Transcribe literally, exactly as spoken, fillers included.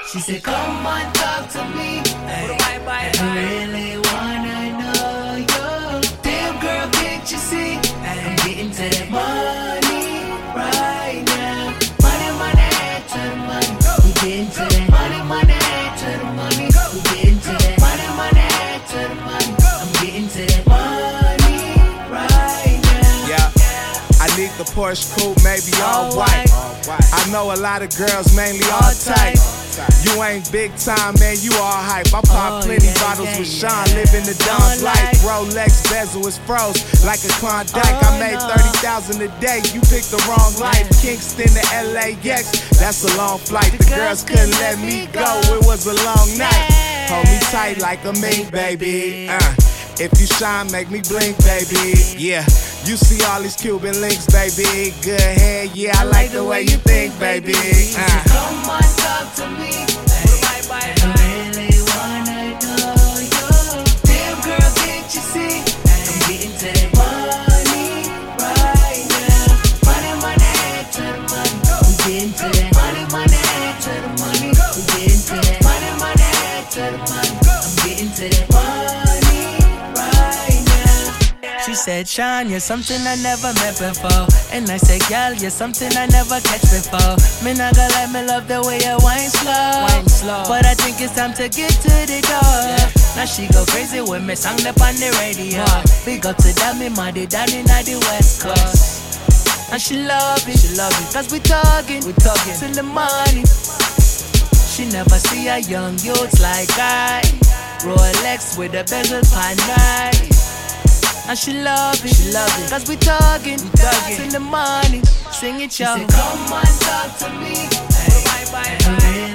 She said, come on, talk to me. Ay, I really wanna know you. Damn girl, can't you see? Ay, I'm getting to that money right now. Money, money, to the money. We getting to that money, money, to the money. We getting to that money, money, to the money. I'm getting to that money right now. Yeah, I need the Porsche coupe, maybe all white. I know a lot of girls, mainly all type. You ain't big time, man, you all hype. I pop oh, plenty yeah, bottles yeah, with yeah. Sean, living the Don's Don't life. like. Rolex bezel is froze like a Klondike. Oh, I made no. thirty thousand a day, you picked the wrong life. Kingston to L A X, that's a long flight. The girls couldn't let me go, it was a long night. Hold me tight like a mink, baby. Uh, if you shine, make me blink, baby. Yeah, you see all these Cuban links, baby. Good head, yeah, I like the way you think, baby. Uh. Come on, talk to me. I really wanna know you. Damn girl, can't you see? I'm getting to that money right now. Money, money, to the money. We getting to that money, money, to the money. We getting to that money, money, to the money. I'm getting to that money right now. She said, Sean, you're something I never met before. And I said, girl, you're something I never catch before. Me not gonna let me love the way you wine slow. Wine slow. But I think it's time to get to the door. Yeah. Now she go crazy when me song up on the radio. Wow. Big up to Dami, Muddy, down in the West Coast. And she love it, she love it. Cause we talking, we talking till the morning. She never see a young youth like I. Rolex with a bezel pan night. And she love it, she love it. Cause we talking, we talking in the morning. Sing it, y'all. She said, come on, talk to me. Hey, I